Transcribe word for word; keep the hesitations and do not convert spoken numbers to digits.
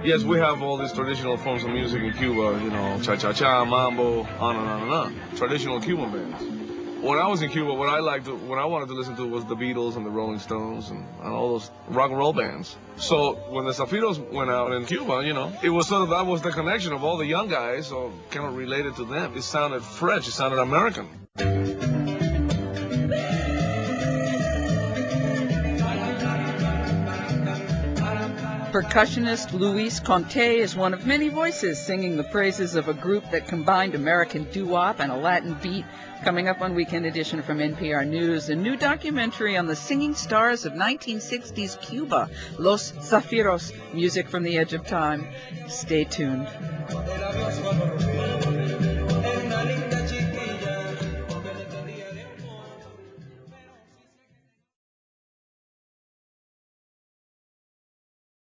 Yes, we have all these traditional forms of music in Cuba, you know, cha-cha-cha, mambo, on and on and on. Traditional Cuban bands. When I was in Cuba, what I liked, to, what I wanted to listen to was the Beatles and the Rolling Stones and, and all those rock and roll bands. So when the Zafiros went out in Cuba, you know, it was sort of, that was the connection of all the young guys, so kind of related to them. It sounded fresh, it sounded American. Percussionist Luis Conte is one of many voices singing the praises of a group that combined American doo-wop and a Latin beat. Coming up on Weekend Edition from N P R News, a new documentary on the singing stars of nineteen sixties Cuba, Los Zafiros, music from the edge of time. Stay tuned.